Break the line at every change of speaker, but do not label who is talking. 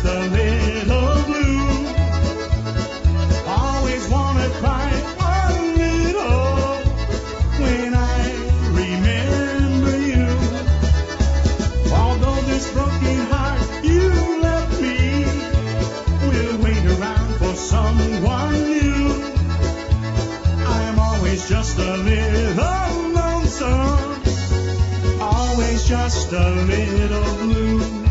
just a little blue. Always wanna cry a little when I remember you. Although this broken heart you left me will wait around for someone new. I'm always just a little lonesome, always just a little blue.